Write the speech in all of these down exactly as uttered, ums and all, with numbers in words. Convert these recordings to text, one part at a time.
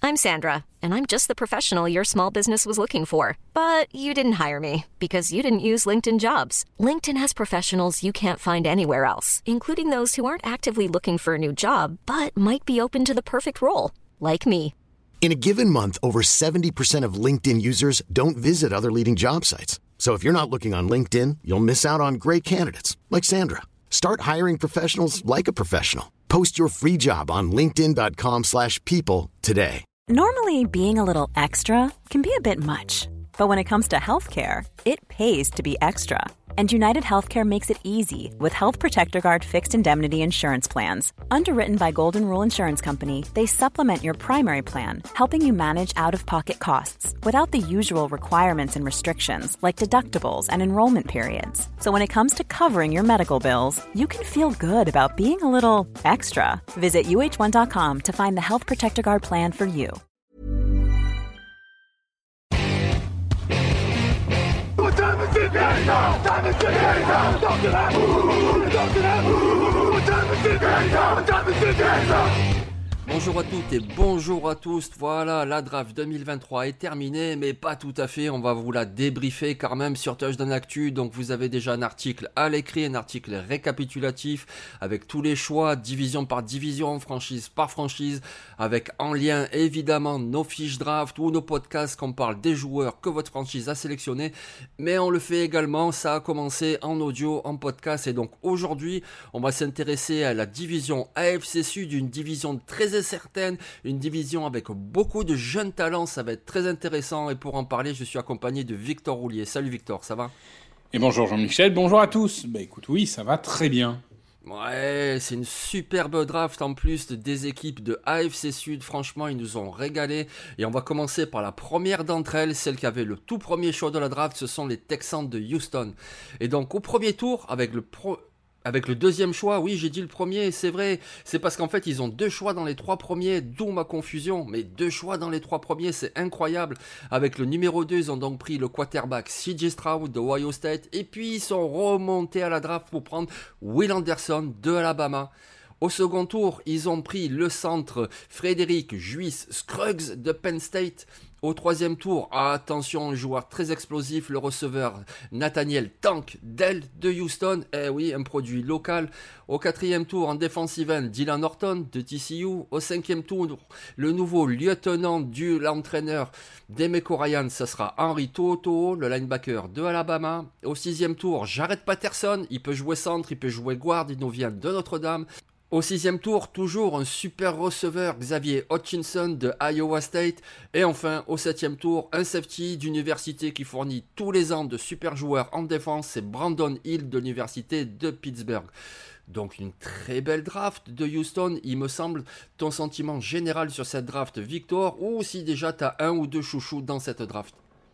I'm Sandra, and I'm just the professional your small business was looking for. But you didn't hire me because you didn't use LinkedIn Jobs. LinkedIn has professionals you can't find anywhere else, including those who aren't actively looking for a new job, but might be open to the perfect role, like me. In a given month, over seventy percent of LinkedIn users don't visit other leading job sites. So if you're not looking on LinkedIn, you'll miss out on great candidates like Sandra. Start hiring professionals like a professional. Post your free job on linkedin.com slash people today. Normally, being a little extra can be a bit much. But when it comes to healthcare, it pays to be extra. And United Healthcare makes it easy with Health Protector Guard fixed indemnity insurance plans. Underwritten by Golden Rule Insurance Company, they supplement your primary plan, helping you manage out-of-pocket costs without the usual requirements and restrictions like deductibles and enrollment periods. So when it comes to covering your medical bills, you can feel good about being a little extra. Visit U H one dot com to find the Health Protector Guard plan for you. Bonjour à toutes et bonjour à tous, voilà, la draft deux mille vingt-trois est terminée, mais pas tout à fait, on va vous la débriefer quand même sur Touchdown Actu, donc vous avez déjà un article à l'écrit, un article récapitulatif, avec tous les choix, division par division, franchise par franchise, avec en lien évidemment nos fiches draft ou nos podcasts qu'on parle des joueurs que votre franchise a sélectionnés, mais on le fait également, ça a commencé en audio, en podcast, et donc aujourd'hui, on va s'intéresser à la division A F C Sud, une division très certaine, une division avec beaucoup de jeunes talents, ça va être très intéressant et pour en parler, je suis accompagné de Victor Roulier. Salut Victor, ça va ? Et bonjour Jean-Michel, bonjour à tous. Bah écoute, oui, ça va très bien. Ouais, c'est une superbe draft en plus des équipes de A F C Sud, franchement ils nous ont régalé et on va commencer par la première d'entre elles, celle qui avait le tout premier choix de la draft, ce sont les Texans de Houston. Et donc au premier tour, avec le pro... Avec le deuxième choix, oui j'ai dit le premier, c'est vrai, c'est parce qu'en fait ils ont deux choix dans les trois premiers, d'où ma confusion, mais deux choix dans les trois premiers, c'est incroyable. Avec le numéro deux, ils ont donc pris le quarterback C J Stroud de Ohio State, et puis ils sont remontés à la draft pour prendre Will Anderson de Alabama. Au second tour, ils ont pris le centre Frédéric Juice Scruggs de Penn State. Au troisième tour, attention, un joueur très explosif, le receveur Nathaniel Tank Dell de Houston. Eh oui, un produit local. Au quatrième tour, en defensive end, Dylan Horton de T C U. Au cinquième tour, le nouveau lieutenant du l'entraîneur d'Emeko Ryan, ça sera Henry To'oTo'o, le linebacker de Alabama. Au sixième tour, Jared Patterson, il peut jouer centre, il peut jouer guard, il nous vient de Notre-Dame. Au sixième tour, toujours un super receveur, Xavier Hutchinson de Iowa State. Et enfin, au septième tour, un safety d'université qui fournit tous les ans de super joueurs en défense, c'est Brandon Hill de l'université de Pittsburgh. Donc une très belle draft de Houston, il me semble. Ton sentiment général sur cette draft, Victor, ou si déjà tu as un ou deux chouchous dans cette draft?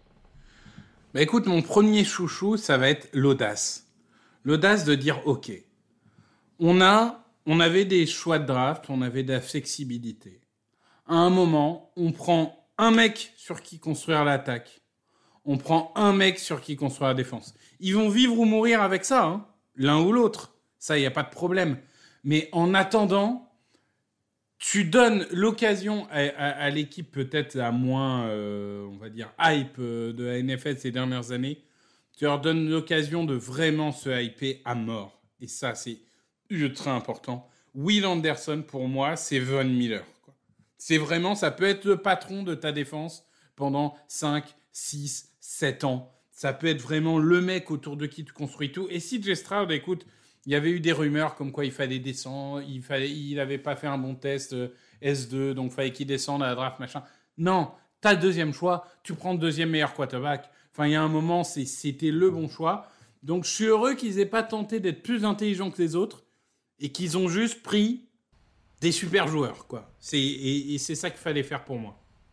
Bah écoute, mon premier chouchou, ça va être l'audace. L'audace de dire, ok, on a... On avait des choix de draft, on avait de la flexibilité. À un moment, on prend un mec sur qui construire l'attaque. On prend un mec sur qui construire la défense. Ils vont vivre ou mourir avec ça, hein, l'un ou l'autre. Ça, il n'y a pas de problème. Mais en attendant, tu donnes l'occasion à, à, à l'équipe peut-être la moins, euh, on va dire, hype euh, de la N F L ces dernières années. Tu leur donnes l'occasion de vraiment se hyper à mort. Et ça, c'est ultra important. Will Anderson, pour moi, c'est Von Miller, quoi. C'est vraiment, ça peut être le patron de ta défense pendant cinq, six, sept ans. Ça peut être vraiment le mec autour de qui tu construis tout. Et si C J Stroud, écoute, il y avait eu des rumeurs comme quoi il fallait descendre, il fallait, il n'avait pas fait un bon test euh, S deux, donc il fallait qu'il descende à la draft, machin. Non, t'as le deuxième choix, tu prends le deuxième meilleur quarterback. Enfin, il y a un moment, c'est, c'était le bon choix. Donc, je suis heureux qu'ils n'aient pas tenté d'être plus intelligents que les autres et qu'ils ont juste pris des super joueurs, quoi. C'est, et, et c'est ça qu'il fallait faire pour moi.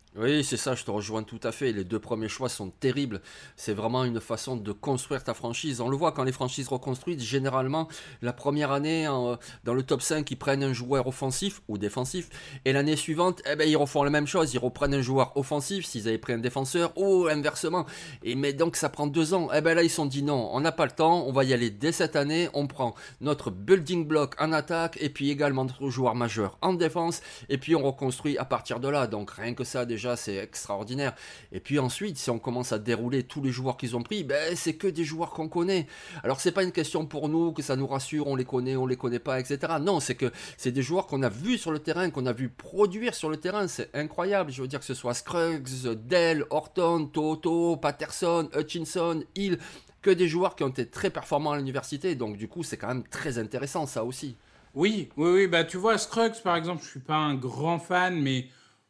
Oui, c'est ça, je te rejoins tout à fait. Les deux premiers choix sont terribles. C'est vraiment une façon de construire ta franchise. On le voit quand les franchises reconstruisent, généralement, la première année, en- dans le top cinq, ils prennent un joueur offensif ou défensif. Et l'année suivante, eh ben, ils refont la même chose. Ils reprennent un joueur offensif s'ils avaient pris un défenseur ou inversement. Et mais donc, ça prend deux ans. Eh ben là, ils se sont dit non, on n'a pas le temps. On va y aller dès cette année. On prend notre building block en attaque et puis également notre joueur majeur en défense. Et puis, on reconstruit à partir de là. Donc, rien que ça, déjà, c'est extraordinaire. Et puis ensuite, si on commence à dérouler tous les joueurs qu'ils ont pris, ben c'est que des joueurs qu'on connaît. Alors c'est pas une question pour nous que ça nous rassure, on les connaît, on les connaît pas, et cetera. Non, c'est que c'est des joueurs qu'on a vus sur le terrain, qu'on a vu produire sur le terrain. C'est incroyable. Je veux dire que ce soit Scruggs, Dell, Horton, Toto, Patterson, Hutchinson, Hill, que des joueurs qui ont été très performants à l'université. Donc du coup, c'est quand même très intéressant ça aussi. Oui, oui, oui. Bah, tu vois, Scruggs, par exemple, je suis pas un grand fan, mais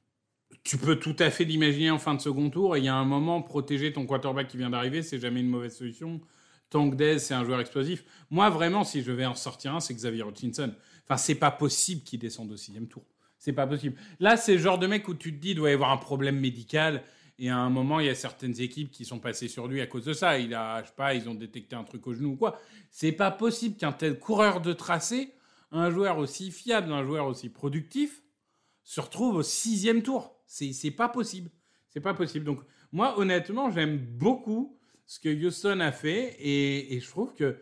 tu peux tout à fait l'imaginer en fin de second tour. Et il y a un moment, protéger ton quarterback qui vient d'arriver, c'est jamais une mauvaise solution. Tank Dez, c'est un joueur explosif. Moi, vraiment, si je vais en sortir un, c'est Xavier Hutchinson. Enfin, c'est pas possible qu'il descende au sixième tour. C'est pas possible. Là, c'est le genre de mec où tu te dis, il doit y avoir un problème médical. Et à un moment, il y a certaines équipes qui sont passées sur lui à cause de ça. Il a, je sais pas, ils ont détecté un truc au genou ou quoi. C'est pas possible qu'un tel coureur de tracé, un joueur aussi fiable, un joueur aussi productif, se retrouve au sixième tour. C'est, c'est pas possible. C'est pas possible. Donc, moi, honnêtement, j'aime beaucoup ce que Houston a fait. Et, et je trouve que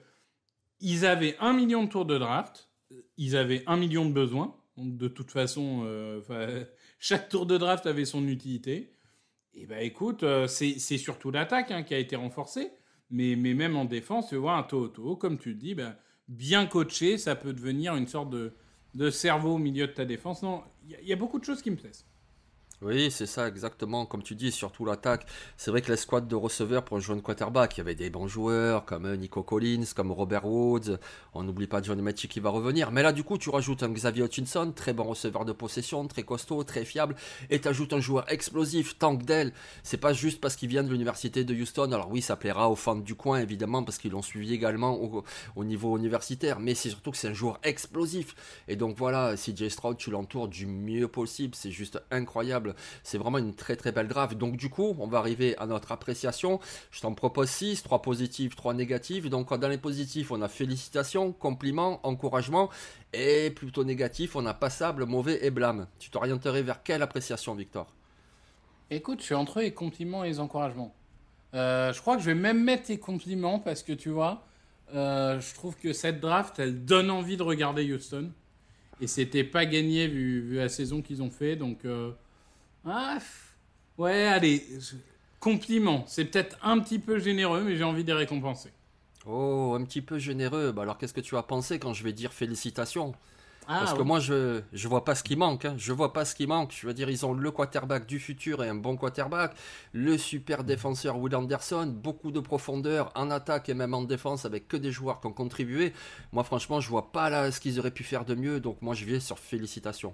ils avaient un million de tours de draft. Ils avaient un million de besoins. Donc, de toute façon, euh, chaque tour de draft avait son utilité. Et ben, écoute, euh, c'est, c'est surtout l'attaque hein, qui a été renforcée. Mais, mais même en défense, tu vois, un Toto, comme tu le dis, ben, bien coaché, ça peut devenir une sorte de, de cerveau au milieu de ta défense. Non, il y, y a beaucoup de choses qui me plaisent. Oui, c'est ça, exactement. Comme tu dis, surtout l'attaque. C'est vrai que l'escouade de receveurs pour un jeune quarterback, il y avait des bons joueurs comme Nico Collins, comme Robert Woods. On n'oublie pas Johnny Mechie qui va revenir. Mais là, du coup, tu rajoutes un Xavier Hutchinson, très bon receveur de possession, très costaud, très fiable. Et tu ajoutes un joueur explosif, Tank Dell. C'est pas juste parce qu'il vient de l'université de Houston. Alors oui, ça plaira aux fans du coin, évidemment, parce qu'ils l'ont suivi également au, au niveau universitaire. Mais c'est surtout que c'est un joueur explosif. Et donc voilà, C J Stroud, tu l'entoures du mieux possible. C'est juste incroyable. C'est vraiment une très très belle draft. Donc du coup, on va arriver à notre appréciation. Je t'en propose six, trois positifs, trois négatifs. Donc dans les positifs, on a félicitations, compliments, encouragements. Et plutôt négatif, on a passable, mauvais et blâme. Tu t'orienterais vers quelle appréciation, Victor ? Écoute, je suis entre les compliments et les encouragements. Euh, je crois que je vais même mettre les compliments parce que tu vois, euh, je trouve que cette draft, elle donne envie de regarder Houston. Et c'était pas gagné vu, vu la saison qu'ils ont fait. Donc... Euh... Ah, ouais, allez, compliment. C'est peut-être un petit peu généreux, mais j'ai envie de les récompenser. Oh, un petit peu généreux. Bah alors, qu'est-ce que tu as pensé quand je vais dire félicitations ? Ah, Parce que ouais. moi, je je vois pas ce qui manque. Hein. Je vois pas ce qui manque. Je veux dire, ils ont le quarterback du futur et un bon quarterback. Le super défenseur Will Anderson. Beaucoup de profondeur en attaque et même en défense avec que des joueurs qui ont contribué. Moi, franchement, je vois pas là ce qu'ils auraient pu faire de mieux. Donc, moi, je vais sur félicitations.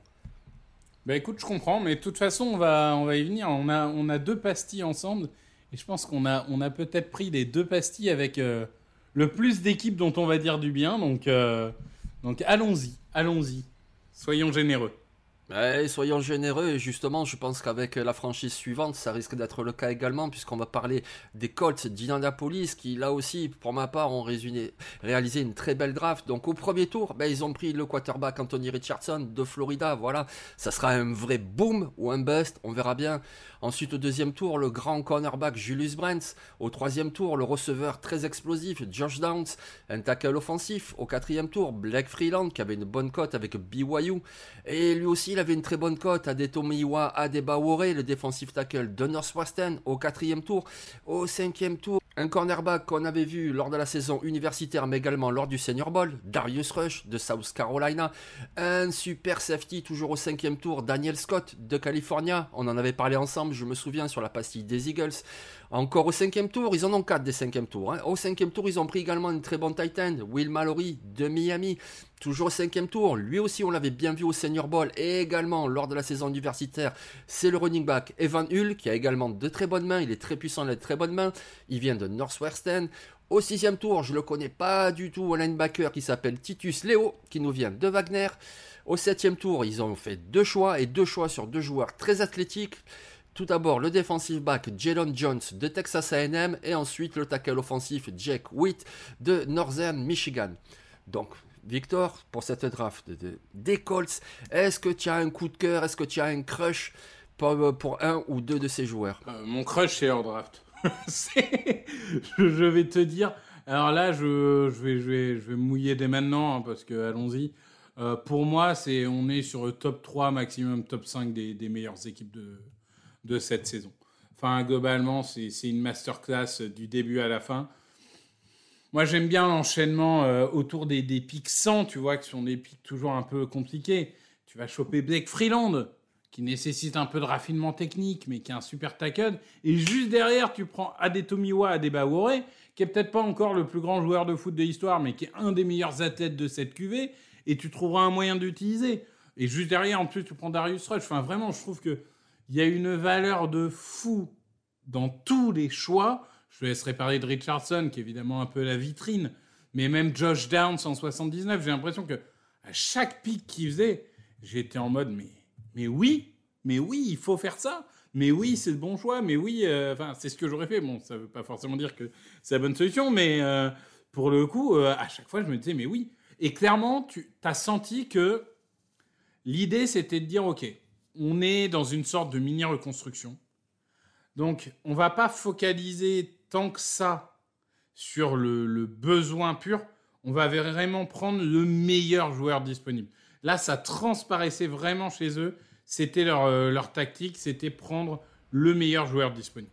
Bah écoute, je comprends, mais de toute façon, on va, on va y venir. On a, on a deux pastilles ensemble, et je pense qu'on a, on a peut-être pris les deux pastilles avec euh, le plus d'équipes dont on va dire du bien. Donc, euh, donc allons-y, allons-y. Soyons généreux. Ouais, soyons généreux et justement je pense qu'avec la franchise suivante ça risque d'être le cas également puisqu'on va parler des Colts d'Indianapolis qui là aussi pour ma part ont résumé, réalisé une très belle draft. Donc au premier tour ben, ils ont pris le quarterback Anthony Richardson de Florida, voilà, ça sera un vrai boom ou un bust, on verra bien. Ensuite au deuxième tour le grand cornerback Julius Brents, au troisième tour le receveur très explosif Josh Downs, un tackle offensif. Au quatrième tour Blake Freeland qui avait une bonne cote avec B Y U et lui aussi il avait une très bonne cote. Adetomiwa Adebawore, le défensif tackle de Northwestern, au quatrième tour. Au cinquième tour, un cornerback qu'on avait vu lors de la saison universitaire, mais également lors du Senior Bowl, Darius Rush de South Carolina. Un super safety, toujours au cinquième tour, Daniel Scott de California. On en avait parlé ensemble, je me souviens, sur la pastille des Eagles. Encore au cinquième tour, ils en ont quatre des cinquième tours. Hein. Au cinquième tour, ils ont pris également une très bonne tight end, Will Mallory de Miami. Toujours au cinquième tour, lui aussi on l'avait bien vu au Senior Bowl et également lors de la saison universitaire, c'est le running back Evan Hull qui a également de très bonnes mains, il est très puissant, il a de très bonnes mains, il vient de Northwestern. Au sixième tour, je ne le connais pas du tout, un linebacker qui s'appelle Titus Leo, qui nous vient de Wagner. Au septième tour, ils ont fait deux choix et deux choix sur deux joueurs très athlétiques. Tout d'abord, le defensive back Jalen Jones de Texas A and M et ensuite le tackle offensif Jake Witt de Northern Michigan. Donc, Victor, pour cette draft de, de, des Colts, est-ce que tu as un coup de cœur, est-ce que tu as un crush pour, pour un ou deux de ces joueurs? euh, Mon crush, c'est leur draft. c'est... Je, je vais te dire... Alors là, je, je, vais, je, vais, je vais me mouiller dès maintenant, hein, parce que, allons-y. Euh, pour moi, c'est, on est sur le top trois, maximum top cinq des, des meilleures équipes de, de cette saison. Enfin, globalement, c'est, c'est une masterclass du début à la fin. Moi, j'aime bien l'enchaînement euh, autour des, des pics cent, tu vois, qui sont des pics toujours un peu compliqués. Tu vas choper Blake Freeland, qui nécessite un peu de raffinement technique, mais qui est un super tackle. Et juste derrière, tu prends Adetomiwa Adebayor, qui est peut-être pas encore le plus grand joueur de foot de l'histoire, mais qui est un des meilleurs athlètes de cette Q V, et tu trouveras un moyen d'utiliser. Et juste derrière, en plus, tu prends Darius Rush. Enfin, vraiment, je trouve qu'il y a une valeur de fou dans tous les choix. Je te laisserai parler de Richardson, qui est évidemment un peu la vitrine, mais même Josh Downs en soixante-dix-neuf, j'ai l'impression que à chaque pick qu'il faisait, j'étais en mode, mais, mais oui, mais oui, il faut faire ça. Mais oui, c'est le bon choix, mais oui, euh, enfin, c'est ce que j'aurais fait. Bon, ça ne veut pas forcément dire que c'est la bonne solution, mais euh, pour le coup, euh, à chaque fois, je me disais, mais oui. Et clairement, tu as senti que l'idée, c'était de dire, OK, on est dans une sorte de mini-reconstruction. Donc, on ne va pas focaliser tant que ça sur le, le besoin pur. On va vraiment prendre le meilleur joueur disponible. Là, ça transparaissait vraiment chez eux. C'était leur, euh, leur tactique, c'était prendre le meilleur joueur disponible.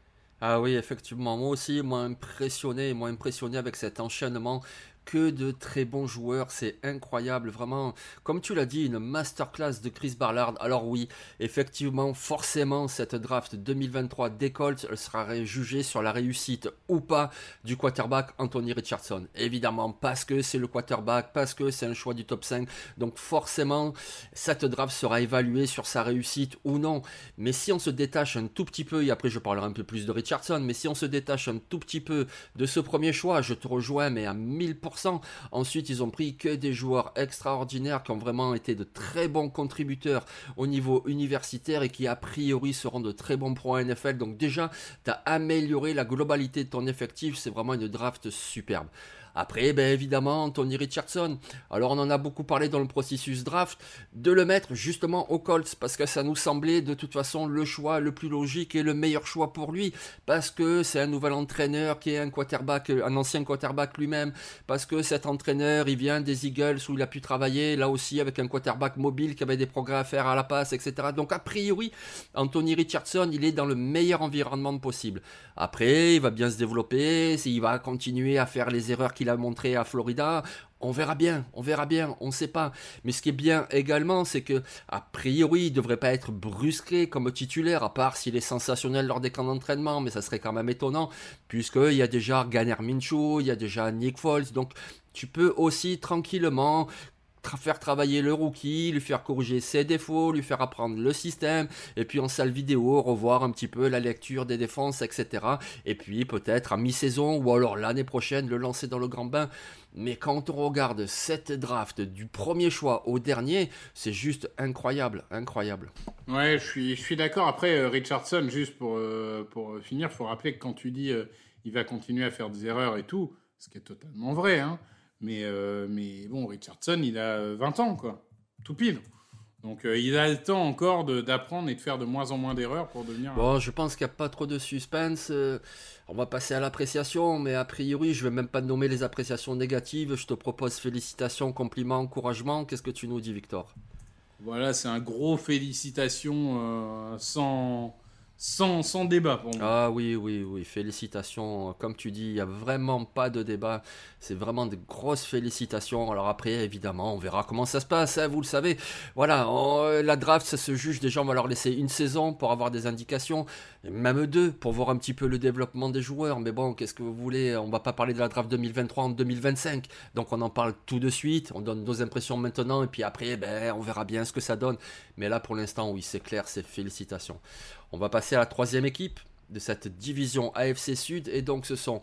Ah oui, effectivement, moi aussi, moi impressionné, moi impressionné avec cet enchaînement. Que de très bons joueurs, c'est incroyable, vraiment, comme tu l'as dit, une masterclass de Chris Ballard. Alors oui, effectivement, forcément, cette draft deux mille vingt-trois des Colts, elle sera jugée sur la réussite ou pas du quarterback Anthony Richardson. Évidemment, parce que c'est le quarterback, parce que c'est un choix du top cinq, donc forcément, cette draft sera évaluée sur sa réussite ou non. Mais si on se détache un tout petit peu, et après je parlerai un peu plus de Richardson, mais si on se détache un tout petit peu de ce premier choix, je te rejoins, mais à mille pour cent. Ensuite, ils ont pris que des joueurs extraordinaires qui ont vraiment été de très bons contributeurs au niveau universitaire et qui a priori seront de très bons pros en N F L. Donc déjà, tu as amélioré la globalité de ton effectif. C'est vraiment une draft superbe. Après, ben évidemment, Anthony Richardson. Alors, on en a beaucoup parlé dans le processus draft, de le mettre justement aux Colts, parce que ça nous semblait de toute façon le choix le plus logique et le meilleur choix pour lui, parce que c'est un nouvel entraîneur qui est un quarterback, un ancien quarterback lui-même, parce que cet entraîneur, il vient des Eagles où il a pu travailler, là aussi, avec un quarterback mobile qui avait des progrès à faire à la passe, et cetera. Donc, a priori, Anthony Richardson, il est dans le meilleur environnement possible. Après, il va bien se développer, il va continuer à faire les erreurs qu'il a montré à Florida, on verra bien, on verra bien, on ne sait pas. Mais ce qui est bien également, c'est que a priori, il ne devrait pas être brusqué comme titulaire, à part s'il est sensationnel lors des camps d'entraînement, mais ça serait quand même étonnant, puisqu'il y a déjà Garner Minshew, il y a déjà Nick Foles, donc tu peux aussi tranquillement faire travailler le rookie, lui faire corriger ses défauts, lui faire apprendre le système, et puis en salle vidéo, revoir un petit peu la lecture des défenses, et cetera. Et puis peut-être à mi-saison, ou alors l'année prochaine, le lancer dans le grand bain. Mais quand on regarde cette draft du premier choix au dernier, c'est juste incroyable, incroyable. Ouais, je suis, je suis d'accord. Après, euh, Richardson, juste pour, euh, pour finir, il faut rappeler que quand tu dis euh, il va continuer à faire des erreurs et tout, ce qui est totalement vrai, hein, mais, euh, mais bon, Richardson, il a vingt ans, quoi, tout pile. Donc, euh, il a le temps encore de, d'apprendre et de faire de moins en moins d'erreurs pour devenir... Bon, je pense qu'il n'y a pas trop de suspense. Euh, on va passer à l'appréciation, mais a priori, je ne vais même pas nommer les appréciations négatives. Je te propose félicitations, compliments, encouragements. Qu'est-ce que tu nous dis, Victor ? Voilà, c'est un gros félicitations euh, sans... Sans, sans débat pour moi. Ah oui, oui, oui, félicitations. Comme tu dis, il n'y a vraiment pas de débat. C'est vraiment de grosses félicitations. Alors après, évidemment, on verra comment ça se passe, hein, vous le savez. Voilà, on, la draft, ça se juge. Déjà, on va leur laisser une saison pour avoir des indications, et même deux, pour voir un petit peu le développement des joueurs. Mais bon, qu'est-ce que vous voulez ? On ne va pas parler de la draft deux mille vingt-trois en deux mille vingt-cinq. Donc on en parle tout de suite. On donne nos impressions maintenant, et puis après, ben, on verra bien ce que ça donne. Mais là, pour l'instant, oui, c'est clair, c'est félicitations. On va passer à la troisième équipe de cette division A F C Sud, et donc ce sont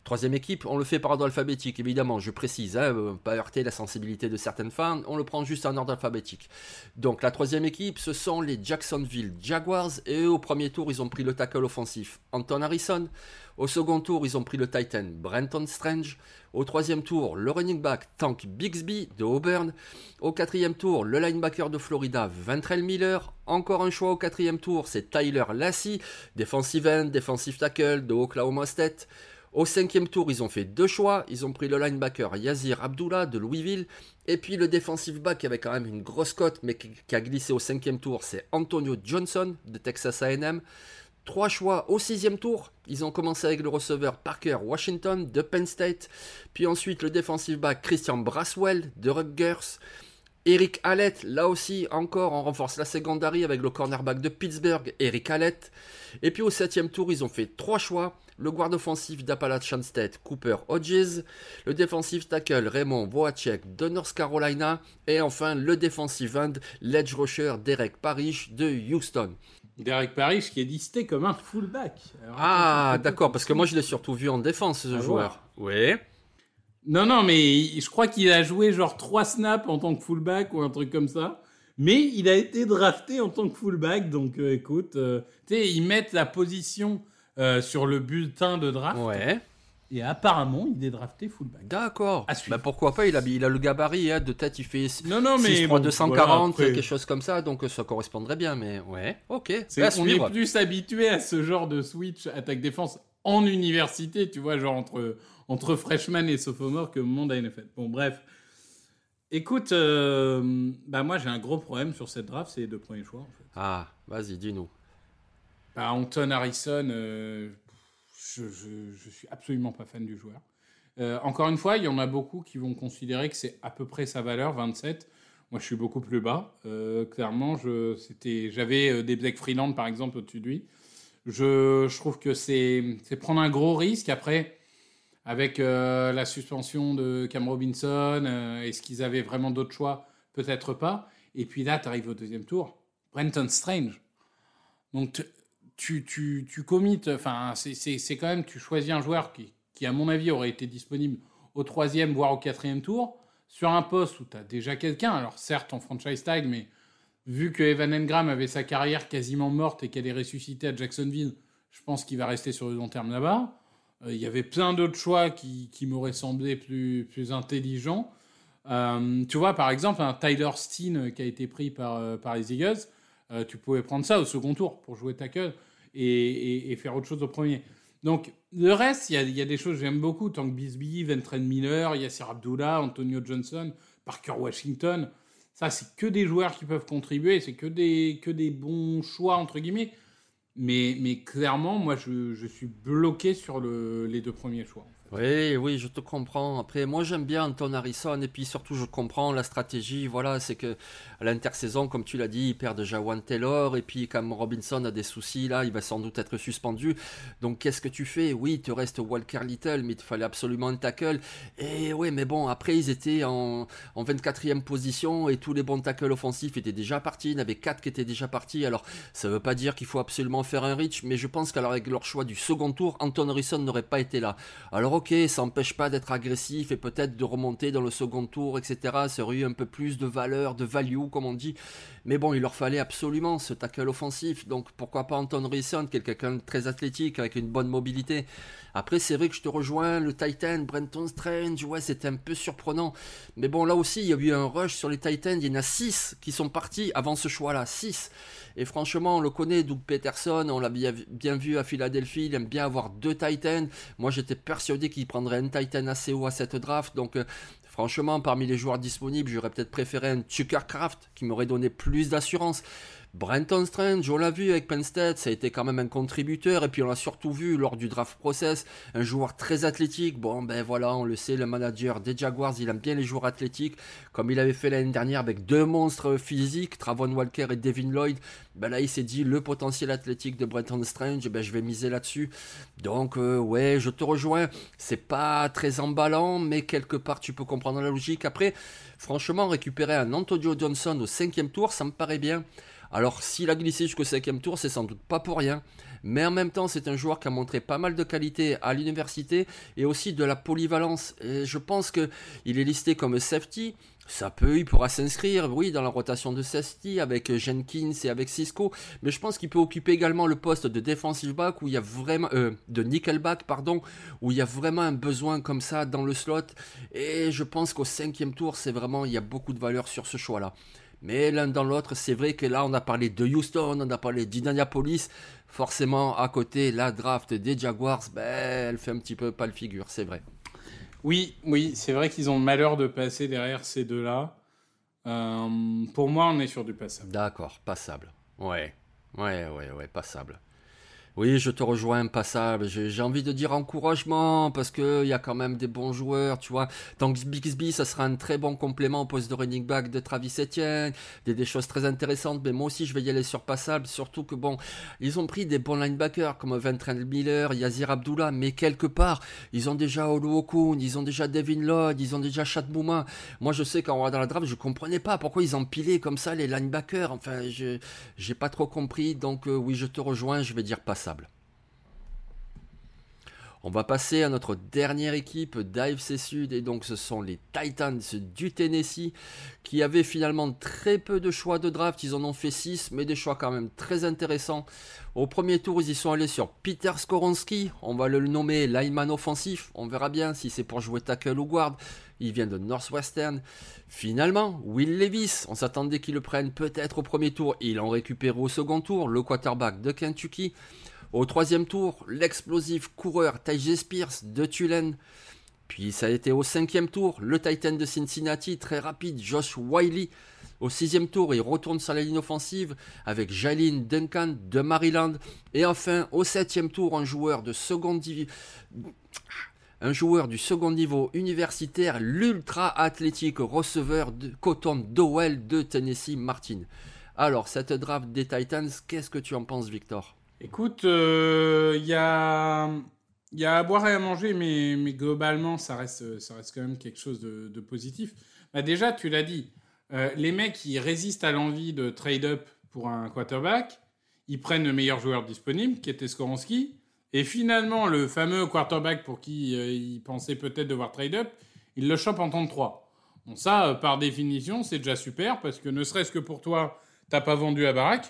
Troisième équipe, on le fait par ordre alphabétique, évidemment, je précise, hein, euh, pas heurter la sensibilité de certaines fans, on le prend juste en ordre alphabétique. Donc la troisième équipe, ce sont les Jacksonville Jaguars, et eux, au premier tour, ils ont pris le tackle offensif Anton Harrison. Au second tour, ils ont pris le tight end Brenton Strange. Au troisième tour, le running back Tank Bigsby de Auburn. Au quatrième tour, le linebacker de Florida Ventrell Miller. Encore un choix au quatrième tour, c'est Tyler Lassie, defensive end, defensive tackle de Oklahoma State. Au cinquième tour, ils ont fait deux choix. Ils ont pris le linebacker Yazir Abdullah de Louisville. Et puis le defensive back qui avait quand même une grosse cote, mais qui, qui a glissé au cinquième tour, c'est Antonio Johnson de Texas A and M. Trois choix au sixième tour. Ils ont commencé avec le receveur Parker Washington de Penn State. Puis ensuite le defensive back Christian Braswell de Rutgers. Eric Hallett, là aussi, encore, on renforce la secondary avec le cornerback de Pittsburgh, Eric Hallett. Et puis au septième tour, ils ont fait trois choix. Le guard offensif d'Appalachian State, Cooper Hodges. Le defensive tackle, Raymond Voacek de North Carolina. Et enfin, le defensive end, l'edge rusher, Derek Parrish de Houston. Derek Parrish qui est listé comme un fullback. Alors, ah, d'accord, parce que moi je l'ai surtout vu en défense, ce ah, joueur. Oui. Non, non, mais je crois qu'il a joué genre trois snaps en tant que fullback ou un truc comme ça. Mais il a été drafté en tant que fullback, donc euh, écoute, euh, tu sais, ils mettent la position euh, sur le bulletin de draft. Ouais. Et apparemment, il est drafté fullback. D'accord. Bah pourquoi pas, il a, il a le gabarit, hein, de tête, il fait non, non, mais six trois bon, deux cent quarante, voilà, quelque chose comme ça, donc ça correspondrait bien, mais ouais, ok. C'est, on est plus habitué à ce genre de switch attaque-défense en université, tu vois, genre entre, entre freshman et sophomore que au monde à N F L. Bon, bref. Écoute, euh, bah moi j'ai un gros problème sur cette draft, c'est les deux premiers choix. En fait. Ah, vas-y, dis-nous. Bah, Anton Harrison... Euh, Je, je, je suis absolument pas fan du joueur. Euh, encore une fois, il y en a beaucoup qui vont considérer que c'est à peu près sa valeur, vingt-sept. Moi, je suis beaucoup plus bas. Euh, clairement, je, c'était, j'avais euh, des Blake Freeland, par exemple, au-dessus de lui. Je, je trouve que c'est, c'est prendre un gros risque. Après, avec euh, la suspension de Cam Robinson, euh, est-ce qu'ils avaient vraiment d'autres choix ? Peut-être pas. Et puis là, tu arrives au deuxième tour. Brenton Strange. Donc... T- Tu, tu, tu commites, enfin, c'est, c'est, c'est quand même, tu choisis un joueur qui, qui, à mon avis, aurait été disponible au troisième, voire au quatrième tour, sur un poste où tu as déjà quelqu'un, alors certes en franchise tag, mais vu que Evan Engram avait sa carrière quasiment morte et qu'elle est ressuscitée à Jacksonville, je pense qu'il va rester sur le long terme là-bas. Il euh, y avait plein d'autres choix qui, qui m'auraient semblé plus, plus intelligents. Euh, tu vois, par exemple, un Tyler Steen qui a été pris par, euh, par les Eagles, euh, tu pouvais prendre ça au second tour pour jouer tackle. Et, et, et faire autre chose au premier. Donc, le reste, il y a, y a des choses que j'aime beaucoup. Tank Bigsby, Ventrell Miller, Yassir Abdullah, Antonio Johnson, Parker Washington. Ça, c'est que des joueurs qui peuvent contribuer. C'est que des, que des bons choix, entre guillemets. Mais, mais clairement, moi, je, je suis bloqué sur le, les deux premiers choix. En fait. Oui, oui, je te comprends. Après, moi, j'aime bien Anton Harrison. Et puis, surtout, je comprends la stratégie. Voilà, c'est que à l'intersaison, comme tu l'as dit, il perd déjà Jawan Taylor. Et puis, comme Robinson a des soucis, là, il va sans doute être suspendu. Donc, qu'est-ce que tu fais ? Oui, il te reste Walker Little, mais il te fallait absolument un tackle. Et oui, mais bon, après, ils étaient en, en vingt-quatrième position. Et tous les bons tackles offensifs étaient déjà partis. Il y en avait quatre qui étaient déjà partis. Alors, ça ne veut pas dire qu'il faut absolument faire un reach. Mais je pense qu'avec leur choix du second tour, Anton Harrison n'aurait pas été là. Alors, ok, ça n'empêche pas d'être agressif et peut-être de remonter dans le second tour, et cetera. Ça aurait eu un peu plus de valeur, de value, comme on dit. Mais bon, il leur fallait absolument ce tackle offensif. Donc pourquoi pas Anton Harrison, qui est quelqu'un de très athlétique, avec une bonne mobilité. Après, c'est vrai que je te rejoins, le Titan, Brenton Strange, ouais, c'était un peu surprenant. Mais bon, là aussi, il y a eu un rush sur les Titans. Il y en a six qui sont partis avant ce choix-là, six. Et franchement, on le connaît, Doug Peterson, on l'a bien, bien vu à Philadelphie, il aime bien avoir deux Titans. Moi, j'étais persuadé qu'il prendrait un Titan assez haut à cette draft, donc... Euh, franchement, parmi les joueurs disponibles, j'aurais peut-être préféré un Tucker Kraft qui m'aurait donné plus d'assurance. Brenton Strange, on l'a vu avec Penn State, ça a été quand même un contributeur, et puis on l'a surtout vu lors du draft process, un joueur très athlétique. Bon, ben voilà, on le sait, le manager des Jaguars, il aime bien les joueurs athlétiques, comme il avait fait l'année dernière avec deux monstres physiques, Travon Walker et Devin Lloyd. Ben là, il s'est dit, le potentiel athlétique de Brenton Strange, ben je vais miser là-dessus. Donc, euh, ouais, je te rejoins, c'est pas très emballant, mais quelque part, tu peux comprendre la logique. Après, franchement, récupérer un Antonio Johnson au cinquième tour, ça me paraît bien. Alors s'il a glissé jusqu'au cinquième tour, c'est sans doute pas pour rien. Mais en même temps, c'est un joueur qui a montré pas mal de qualité à l'université et aussi de la polyvalence. Et je pense qu'il est listé comme safety. Ça peut, il pourra s'inscrire, oui, dans la rotation de safety avec Jenkins et avec Cisco. Mais je pense qu'il peut occuper également le poste de defensive back où il y a vraiment, euh, de nickelback, pardon, où il y a vraiment un besoin comme ça dans le slot. Et je pense qu'au cinquième tour, c'est vraiment, il y a beaucoup de valeur sur ce choix-là. Mais l'un dans l'autre, c'est vrai que là, on a parlé de Houston, on a parlé d'Indianapolis. Forcément, à côté, la draft des Jaguars, ben, elle fait un petit peu pas le figure, c'est vrai. Oui, oui, c'est vrai qu'ils ont le malheur de passer derrière ces deux-là. Euh, pour moi, on est sur du passable. D'accord, passable. Ouais, ouais, ouais, ouais, passable. Oui, je te rejoins, passable. J'ai, j'ai envie de dire encouragement parce qu'il y a quand même des bons joueurs, tu vois. Donc Bixby, ça sera un très bon complément au poste de running back de Travis Etienne. Des, des choses très intéressantes, mais moi aussi je vais y aller sur passable. Surtout que bon, ils ont pris des bons linebackers comme Ventrell Miller, Yazir Abdullah, mais quelque part, ils ont déjà Olu Okun, ils ont déjà Devin Lloyd, ils ont déjà Chad Mouma. Moi je sais qu'en regardant la draft, je comprenais pas pourquoi ils empilaient comme ça les linebackers. Enfin, je j'ai pas trop compris. Donc euh, oui, je te rejoins, je vais dire passable. On va passer à notre dernière équipe d'A F C Sud et donc ce sont les Titans du Tennessee qui avaient finalement très peu de choix de draft. Ils en ont fait six, mais des choix quand même très intéressants. Au premier tour, ils y sont allés sur Peter Skoronski. On va le nommer lineman offensif. On verra bien si c'est pour jouer tackle ou guard. Il vient de Northwestern. Finalement, Will Levis, on s'attendait qu'il le prenne peut-être au premier tour. Ils l'ont récupéré au second tour, le quarterback de Kentucky. Au troisième tour, l'explosif coureur Tyjae Spears de Tulane. Puis ça a été au cinquième tour, le Titan de Cincinnati, très rapide, Josh Wiley. Au sixième tour, il retourne sur la ligne offensive avec Jalen Duncan de Maryland. Et enfin, au septième tour, un joueur de second divi... Un joueur du second niveau universitaire, l'ultra athlétique receveur de Cotton Dowell de Tennessee Martin. Alors, cette draft des Titans, qu'est-ce que tu en penses, Victor ? Écoute, il euh, y, a, y a à boire et à manger, mais, mais globalement, ça reste, ça reste quand même quelque chose de, de positif. Bah déjà, tu l'as dit, euh, les mecs, ils résistent à l'envie de trade-up pour un quarterback. Ils prennent le meilleur joueur disponible, qui était Skoronski. Et finalement, le fameux quarterback pour qui euh, ils pensaient peut-être devoir trade-up, ils le chopent en trente-trois. Bon, ça, euh, par définition, c'est déjà super, parce que ne serait-ce que pour toi, t'as pas vendu à baraque.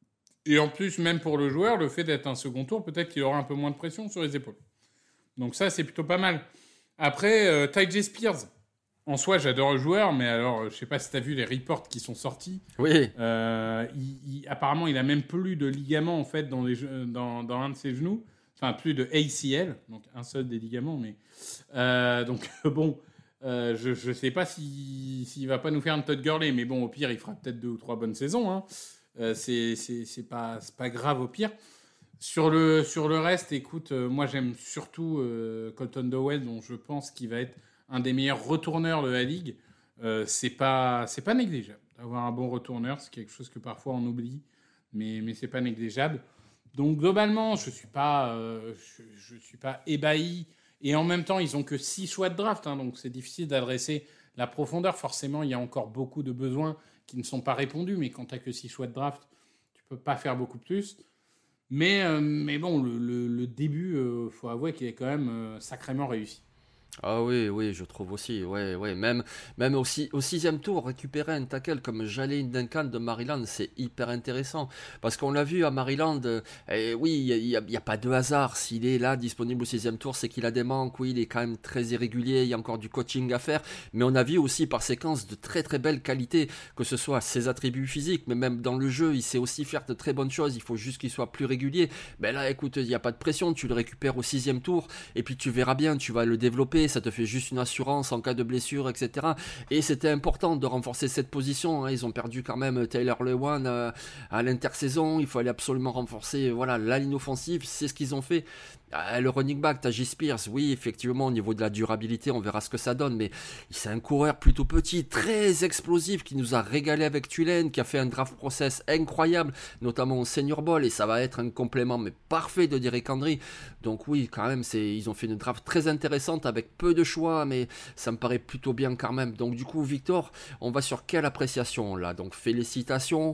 Et en plus, même pour le joueur, le fait d'être un second tour, peut-être qu'il aura un peu moins de pression sur les épaules. Donc ça, c'est plutôt pas mal. Après, euh, Tyjae Spears, en soi, j'adore le joueur, mais alors, je sais pas si tu as vu les reports qui sont sortis. Oui. Euh, il, il, apparemment, il a même plus de ligaments, en fait, dans, les, dans, dans un de ses genoux. Enfin, plus de A C L, donc un seul des ligaments. Mais euh, donc, bon, euh, je ne sais pas s'il si, si va pas nous faire un Todd Gurley, mais bon, au pire, il fera peut-être deux ou trois bonnes saisons, hein. Euh, c'est, c'est, c'est, pas, c'est pas grave au pire. Sur le, sur le reste, écoute, euh, moi j'aime surtout euh, Colton Dowell, dont je pense qu'il va être un des meilleurs retourneurs de la ligue. Euh, c'est pas, c'est pas négligeable d'avoir un bon retourneur, c'est quelque chose que parfois on oublie, mais, mais c'est pas négligeable. Donc globalement, je suis pas, euh, je, je suis pas ébahi. Et en même temps, ils ont que six choix de draft, hein, donc c'est difficile d'adresser la profondeur. Forcément, il y a encore beaucoup de besoins qui ne sont pas répondus, mais quand tu n'as que six choix de draft, tu ne peux pas faire beaucoup plus. Mais, euh, mais bon, le, le, le début, il euh, faut avouer qu'il est quand même euh, sacrément réussi. Ah oui, oui, je trouve aussi, ouais, ouais, même, même aussi, au sixième tour, récupérer un tackle comme Jalen Duncan de Maryland, c'est hyper intéressant, parce qu'on l'a vu à Maryland, et oui, il n'y a, a, a pas de hasard, s'il est là, disponible au sixième tour, c'est qu'il a des manques, oui, il est quand même très irrégulier, il y a encore du coaching à faire, mais on a vu aussi par séquence de très très belles qualités, que ce soit ses attributs physiques, mais même dans le jeu, il sait aussi faire de très bonnes choses, il faut juste qu'il soit plus régulier. Ben là, écoute, il n'y a pas de pression, tu le récupères au sixième tour, et puis tu verras bien, tu vas le développer, ça te fait juste une assurance en cas de blessure, et cetera. Et c'était important de renforcer cette position, hein. Ils ont perdu quand même Taylor Lewan euh, à l'intersaison, il fallait absolument renforcer voilà, la ligne offensive, c'est ce qu'ils ont fait. Euh, le running back, Tyjae Spears, oui, effectivement, au niveau de la durabilité, on verra ce que ça donne, mais c'est un coureur plutôt petit, très explosif, qui nous a régalé avec Tulane, qui a fait un draft process incroyable, notamment au Senior Bowl, et ça va être un complément mais parfait de Derrick Henry. Donc oui, quand même, c'est, ils ont fait une draft très intéressante avec peu de choix, mais ça me paraît plutôt bien quand même. Donc du coup, Victor, on va sur quelle appréciation là? Donc félicitations,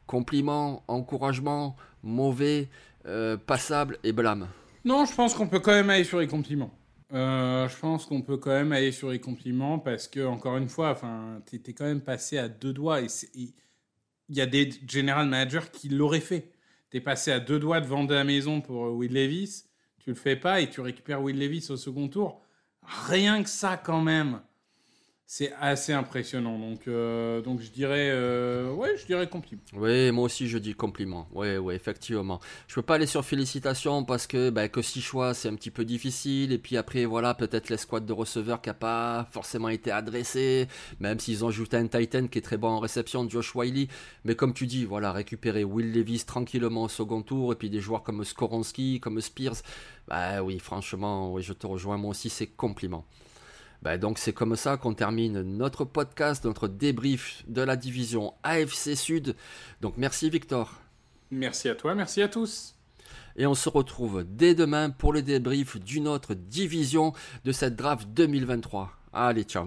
Compliment, encouragement, mauvais, euh, passable et blâme. Non, je pense qu'on peut quand même aller sur les compliments. Euh, je pense qu'on peut quand même aller sur les compliments parce que, encore une fois, enfin, t'es quand même passé à deux doigts et il y a des general managers qui l'auraient fait. T'es passé à deux doigts de vendre la maison pour Will Levis, tu le fais pas et tu récupères Will Levis au second tour. Rien que ça, quand même, c'est assez impressionnant. Donc, euh, donc je dirais, euh, ouais, je dirais compliment. Oui, moi aussi je dis compliment. Oui, oui, effectivement. Je peux pas aller sur félicitations parce que ben, que six choix, c'est un petit peu difficile. Et puis après, voilà, peut-être l'escouade de receveurs qui a pas forcément été adressée, même s'ils ont ajouté un Titan qui est très bon en réception, Josh Whyle. Mais comme tu dis, voilà, récupérer Will Levis tranquillement au second tour et puis des joueurs comme Skoronski, comme Spears. Bah oui, franchement, oui, je te rejoins. Moi aussi, c'est compliment. Ben donc c'est comme ça qu'on termine notre podcast, notre débrief de la division A F C Sud. Donc merci Victor. Merci à toi, merci à tous. Et on se retrouve dès demain pour le débrief d'une autre division de cette draft deux mille vingt-trois. Allez, ciao.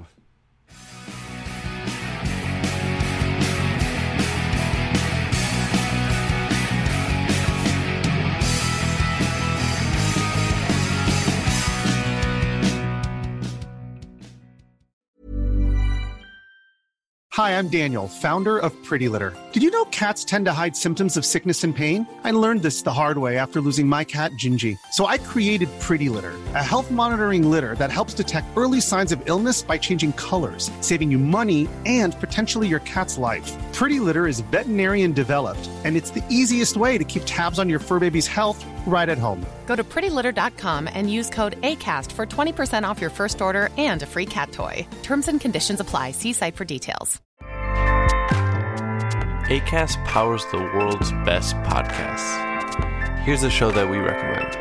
Hi, I'm Daniel, founder of Pretty Litter. Did you know cats tend to hide symptoms of sickness and pain? I learned this the hard way after losing my cat, Gingy. So I created Pretty Litter, a health monitoring litter that helps detect early signs of illness by changing colors, saving you money and potentially your cat's life. Pretty Litter is veterinarian developed, and it's the easiest way to keep tabs on your fur baby's health right at home. Go to pretty litter dot com and use code ACAST for twenty percent off your first order and a free cat toy. Terms and conditions apply. See site for details. Acast powers the world's best podcasts. Here's a show that we recommend.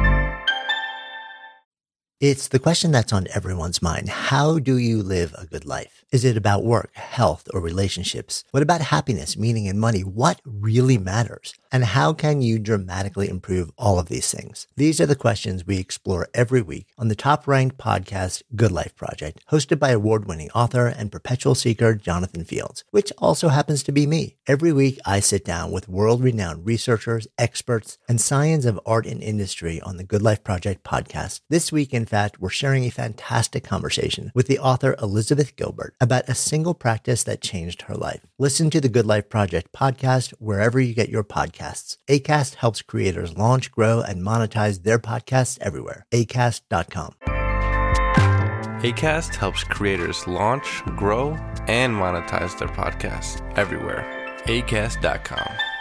It's the question that's on everyone's mind. How do you live a good life? Is it about work, health, or relationships? What about happiness, meaning, and money? What really matters? And how can you dramatically improve all of these things? These are the questions we explore every week on the top-ranked podcast, Good Life Project, hosted by award-winning author and perpetual seeker Jonathan Fields, which also happens to be me. Every week, I sit down with world-renowned researchers, experts, and science of art and industry on the Good Life Project podcast. This week, in fact, we're sharing a fantastic conversation with the author Elizabeth Gilbert about a single practice that changed her life. Listen to the Good Life Project podcast wherever you get your podcasts. Acast helps creators launch, grow, and monetize their podcasts everywhere. acast dot com. Acast helps creators launch, grow, and monetize their podcasts everywhere. acast dot com.